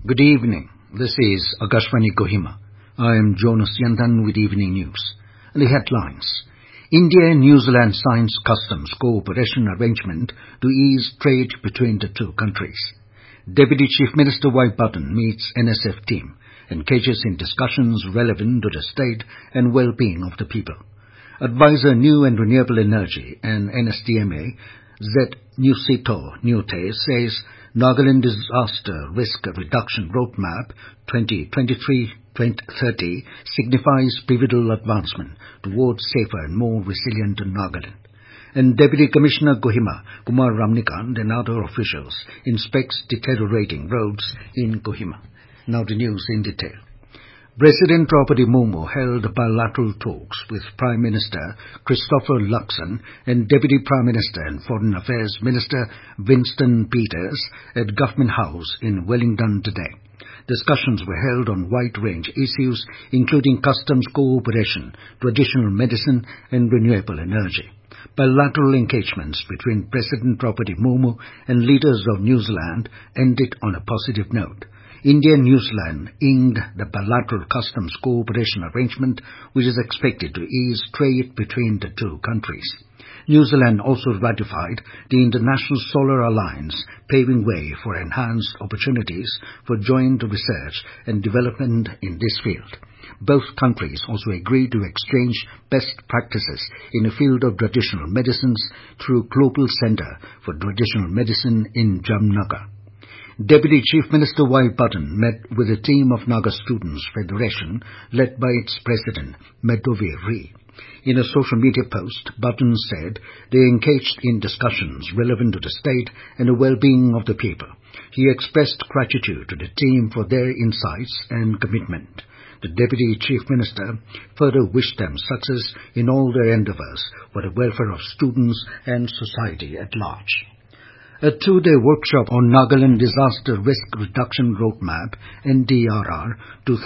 Good evening. This is Akashvani Kohima. I am Jonas Yandan with Evening News. The headlines. India and New Zealand signs customs cooperation arrangement to ease trade between the two countries. Deputy Chief Minister Y. Button meets NSF team, engages in discussions relevant to the state and well-being of the people. Advisor New and Renewable Energy and NSDMA Z. Nusito Nute says Nagaland Disaster Risk Reduction Roadmap 2023-2030 signifies pivotal advancement towards safer and more resilient Nagaland. And Deputy Commissioner Kohima, Kumar Ramnikant, and other officials inspects deteriorating roads in Kohima. Now the news in detail. President Draupadi Murmu held bilateral talks with Prime Minister Christopher Luxon and Deputy Prime Minister and Foreign Affairs Minister Winston Peters at Government House in Wellington today. Discussions were held on wide-range issues including customs cooperation, traditional medicine and renewable energy. Bilateral engagements between President Draupadi Murmu and leaders of New Zealand ended on a positive note. India and New Zealand inked the bilateral customs cooperation arrangement, which is expected to ease trade between the two countries. New Zealand also ratified the International Solar Alliance, paving way for enhanced opportunities for joint research and development in this field. Both countries also agreed to exchange best practices in the field of traditional medicines through Global Centre for Traditional Medicine in Jamnagar. Deputy Chief Minister Y. Button met with a team of Naga Students Federation led by its president, Medovi Ree. In a social media post, Button said they engaged in discussions relevant to the state and the well-being of the people. He expressed gratitude to the team for their insights and commitment. The Deputy Chief Minister further wished them success in all their endeavours for the welfare of students and society at large. A two-day workshop on Nagaland Disaster Risk Reduction Roadmap, NDRR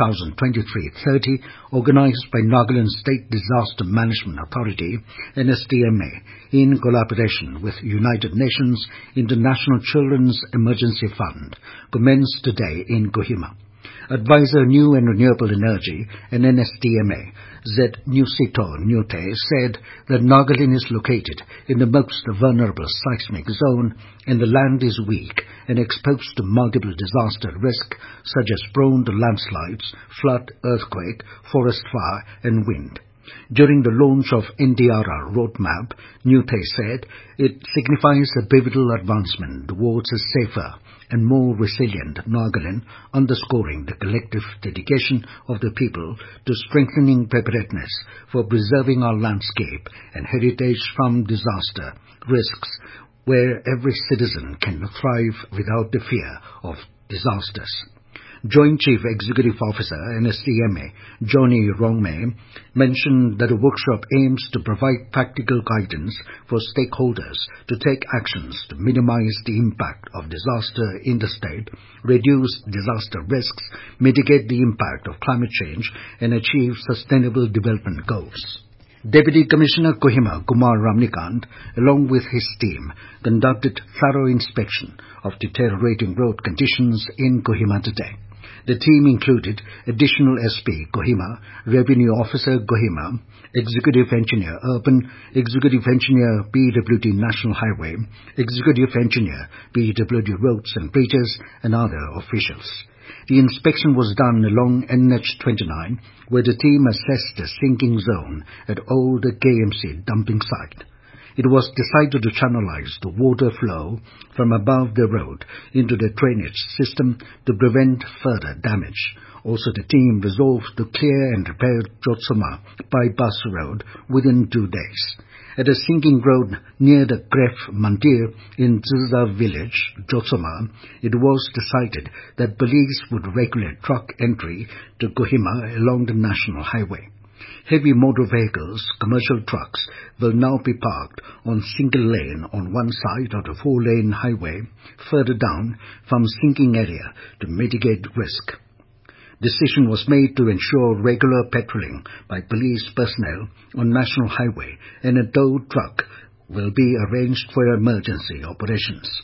2023-30, organized by Nagaland State Disaster Management Authority, NSDMA, in collaboration with United Nations International Children's Emergency Fund, commenced today in Kohima. Advisor New and Renewable Energy and NSDMA, Z. Nusito Nute, said that Nagaland is located in the most vulnerable seismic zone and the land is weak and exposed to multiple disaster risks such as prone to landslides, flood, earthquake, forest fire and wind. During the launch of NDRR roadmap, Nute said it signifies a pivotal advancement towards a safer and more resilient Nagaland, underscoring the collective dedication of the people to strengthening preparedness for preserving our landscape and heritage from disaster risks, where every citizen can thrive without the fear of disasters. Joint Chief Executive Officer, NSDMA, Johnny Rongme, mentioned that the workshop aims to provide practical guidance for stakeholders to take actions to minimize the impact of disaster in the state, reduce disaster risks, mitigate the impact of climate change, and achieve sustainable development goals. Deputy Commissioner Kohima, Kumar Ramnikant, along with his team, conducted thorough inspection of deteriorating road conditions in Kohima today. The team included Additional SP Kohima, Revenue Officer Kohima, Executive Engineer Urban, Executive Engineer PWD National Highway, Executive Engineer PWD Roads and Bridges, and other officials. The inspection was done along NH29, where the team assessed the sinking zone at old KMC dumping site. It was decided to channelize the water flow from above the road into the drainage system to prevent further damage. Also, the team resolved to clear and repair Jotsoma bypass road within 2 days. At a sinking road near the Gref Mandir in Ziza village, Jotsoma, it was decided that police would regulate truck entry to Kohima along the national highway. Heavy motor vehicles, commercial trucks, will now be parked on single lane on one side of the 4-lane highway further down from sinking area to mitigate risk. Decision was made to ensure regular patrolling by police personnel on national highway, and a tow truck will be arranged for emergency operations.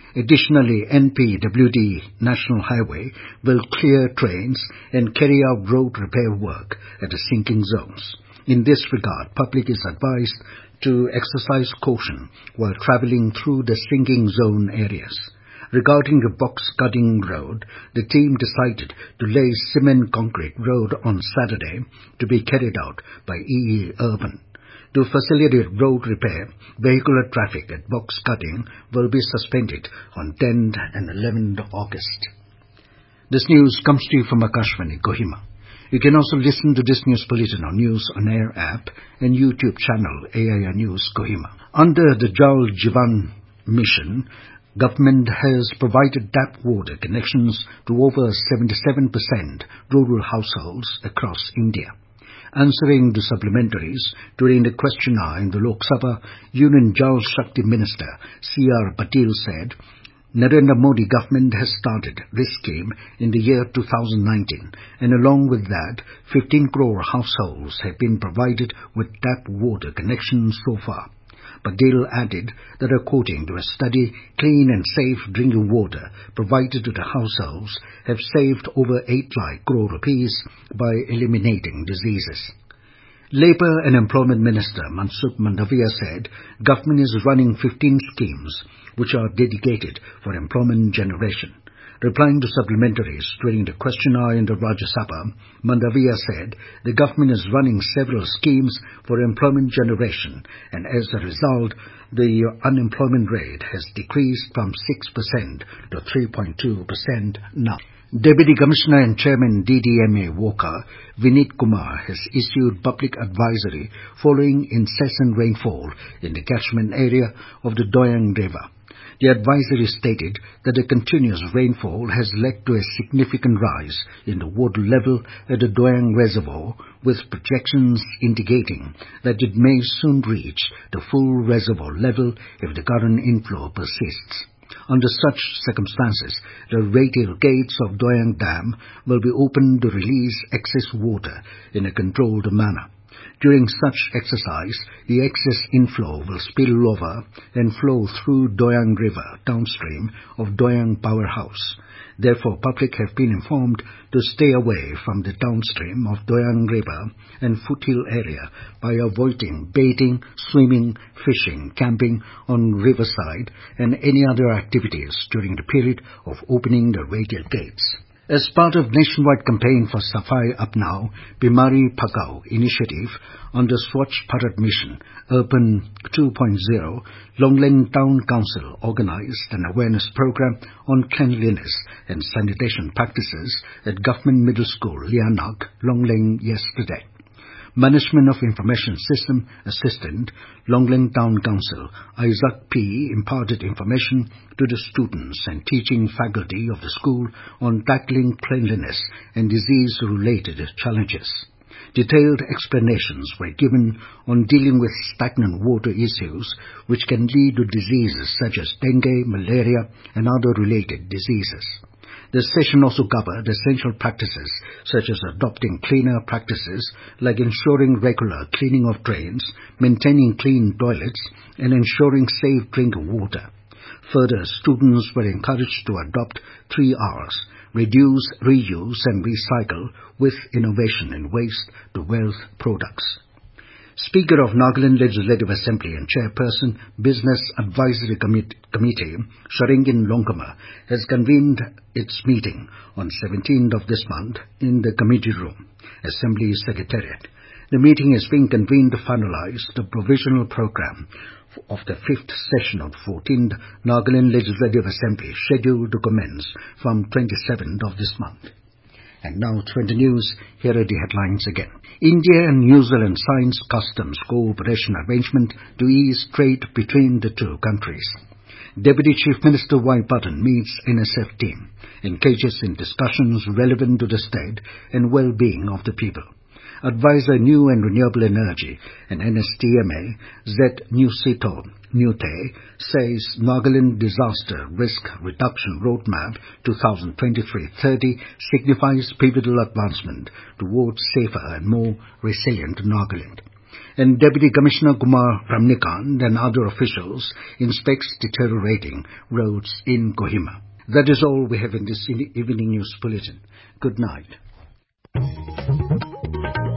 Additionally, NPWD National Highway will clear trains and carry out road repair work at the sinking zones. In this regard, public is advised to exercise caution while travelling through the sinking zone areas. Regarding the Box Cutting Road, the team decided to lay cement concrete road on Saturday to be carried out by EE Urban. To facilitate road repair, vehicular traffic at Box Cutting will be suspended on 10th and 11th August. This news comes to you from Akashvani, Kohima. You can also listen to this news bulletin on News On Air app and YouTube channel AIR News Kohima. Under the Jal Jeevan mission, government has provided tap water connections to over 77% rural households across India. Answering the supplementaries during the question hour in the Lok Sabha, Union Jal Shakti Minister C.R. Patil said, Narendra Modi government has started this scheme in the year 2019, and along with that, 15 crore households have been provided with tap water connections so far. Patil added that according to a study, clean and safe drinking water provided to the households have saved over 8 lakh crore rupees by eliminating diseases. Labour and Employment Minister Mansukh Mandaviya said government is running 15 schemes which are dedicated for employment generation. Replying to supplementaries during the question hour in the Rajya Sabha, Mandaviya said the government is running several schemes for employment generation, and as a result, the unemployment rate has decreased from 6% to 3.2% now. Deputy Commissioner and Chairman DDMA Walker, Vinit Kumar, has issued public advisory following incessant rainfall in the catchment area of the Doyang River. The advisory stated that the continuous rainfall has led to a significant rise in the water level at the Doyang Reservoir, with projections indicating that it may soon reach the full reservoir level if the current inflow persists. Under such circumstances, the radial gates of Doyang Dam will be opened to release excess water in a controlled manner. During such exercise, the excess inflow will spill over and flow through Doyang River downstream of Doyang Powerhouse. Therefore, public have been informed to stay away from the downstream of Doyang River and foothill area by avoiding bathing, swimming, fishing, camping on riverside and any other activities during the period of opening the radial gates. As part of nationwide campaign for Safai Apnao, Bimari Phakao initiative under Swachh Bharat Mission Urban 2.0, Longlang Town Council organized an awareness program on cleanliness and sanitation practices at Government Middle School, Lianak, Longlang yesterday. Management of Information System Assistant, Longlang Town Council, Isaac P. imparted information to the students and teaching faculty of the school on tackling cleanliness and disease-related challenges. Detailed explanations were given on dealing with stagnant water issues which can lead to diseases such as dengue, malaria, and other related diseases. The session also covered essential practices such as adopting cleaner practices like ensuring regular cleaning of drains, maintaining clean toilets, and ensuring safe drinking water. Further, students were encouraged to adopt 3 Rs: reduce, reuse, and recycle, with innovation in waste-to-wealth products. Speaker of Nagaland Legislative Assembly and Chairperson Business Advisory Committee, Sharingin Longkama, has convened its meeting on 17th of this month in the committee room, Assembly Secretariat. The meeting is being convened to finalize the provisional program of the 5th session of 14th Nagaland Legislative Assembly, scheduled to commence from 27th of this month. And now to the news, here are the headlines again. India and New Zealand signs customs cooperation arrangement to ease trade between the two countries. Deputy Chief Minister Y. Button meets NSF team, engages in discussions relevant to the state and well-being of the people. Advisor New and Renewable Energy and NSTMA, Z. Newsito Newte, says Nagaland Disaster Risk Reduction Roadmap 2023-30 signifies pivotal advancement towards safer and more resilient Nagaland. and Deputy Commissioner Kumar Ramnikant and other officials inspects deteriorating roads in Kohima. That is all we have in this evening news bulletin. Good night.